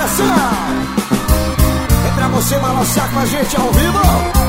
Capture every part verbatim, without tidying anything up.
coração. É pra você balançar com a gente ao vivo.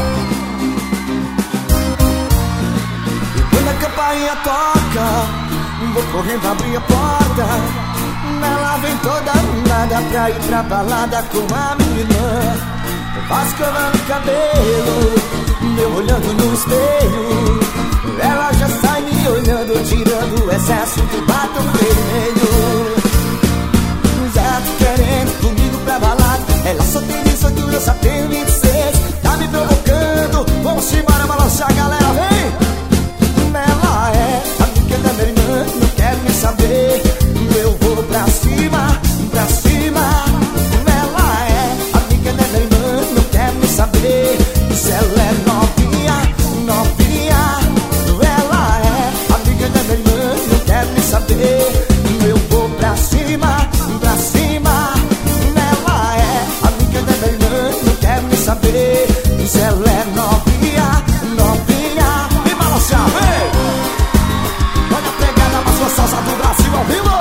E quando a campainha toca, vou correndo abrir a porta. Ela vem toda arrumada pra ir pra balada com a minha irmã. Vai escovando o cabelo, eu olhando no espelho. Ela já sai me olhando, tirando o excesso do batom vermelho. Já te querendo comigo pra balada. Ela só tem dezoito, eu só tenho vinte e seis. Tá me provocando, vamos embora balançar, galera, vem! Ela é amiga da minha irmã, não quer me saber. Eu vou pra cima, pra cima. Ela é amiga da minha irmã, não quer me saber. Se ela é novinha, novinha. Ela é amiga da minha irmã, não quer me saber. Eu vou pra cima, pra cima. Ela é amiga da minha irmã, não quer me saber. Se ela é novinha, novinha. E balançar, vem! Olha a pegada mais gostosa do Brasil ao vivo.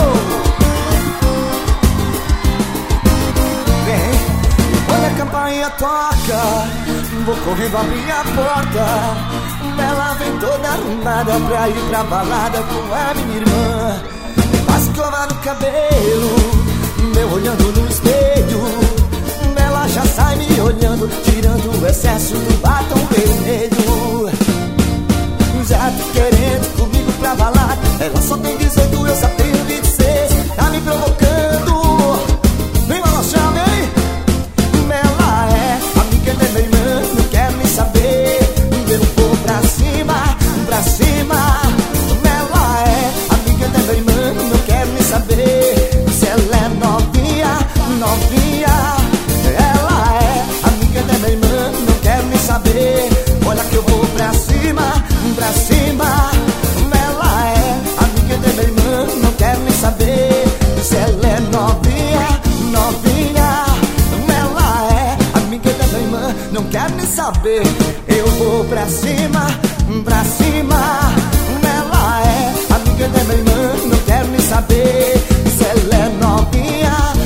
Vem, quando a campainha toca, vou correndo abrir a porta. Ela vem toda arrumada pra ir pra balada com a minha irmã. Vai escovar no cabelo, eu olhando no espelho. Ela já sai me olhando, tirando o excesso do batom vermelho. Já te querendo comigo pra balada. Ela só tem dezoito, eu só tenho vinte e seis. Tá me provocando, vem balançar, vem. Ela é amiga da minha irmã, não quer me saber. Eu vou pra cima, pra cima. Ela é amiga da minha irmã, não quer me saber. Se ela é novinha, novinha. Ela é amiga da minha irmã, não quer me saber. Olha que eu vou pra cima, pra cima. Ela é amiga da minha irmã, não quer me saber. Se ela é novinha, novinha. Ela é amiga da minha irmã, não quer me saber. Eu vou pra cima, pra cima. Ela é amiga da minha irmã, não quer me saber. Se ela é novinha,